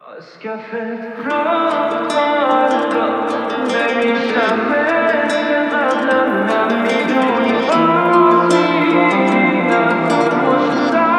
از کفت رفت قلبم نمیشم مثل قبلا نمیدونی بازی نکن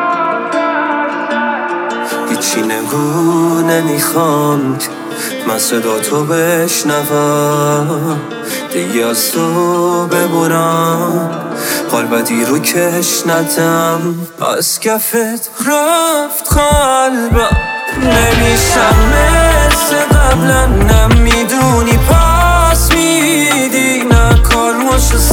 هیچی نگو نمیخوام که من صدا تو بشنوم دیگه از تو ببرم حال بدی رو کش ندم از کفت رفت قلبم نمیشم مثل قبلا نمیدونی پاس میدی نه کار باشه 100%.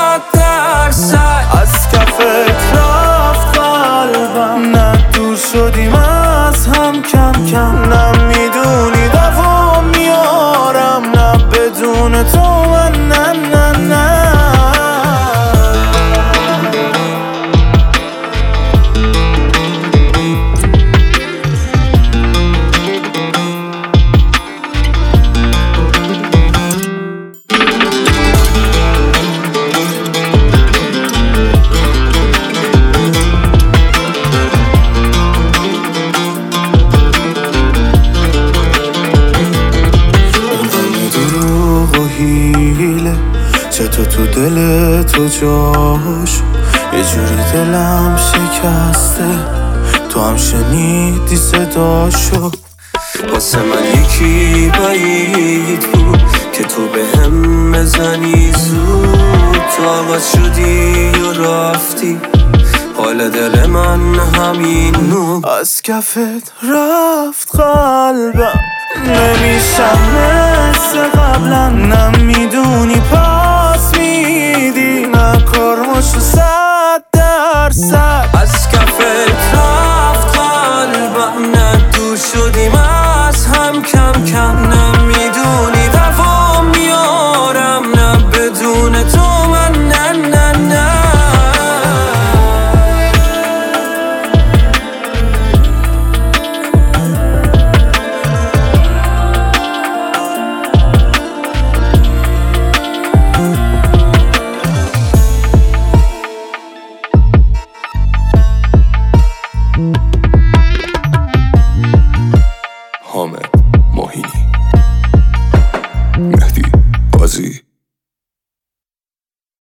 از کفت رفت قلبم نه دور شدیم از هم کم کم نمیدونی دوام میارم نه بدون تو من نه نه نه چه تو دل تو جاش یه جوری دلم شکسته تو هم شنیدی صداشو واسه من یکی بعید بود که تو به هم بزنی زود تو عوض شدی و رفتی حال دل من همینو از کفت رفت قلبم نمیشم مثل قبلا نمیدونی پاس میدی نه کارماشو 100%. از کفت رفت قلبم نه دور شدیم از هم کم کم نمیدونی دوام میارم نه بدون تو من نه نه نه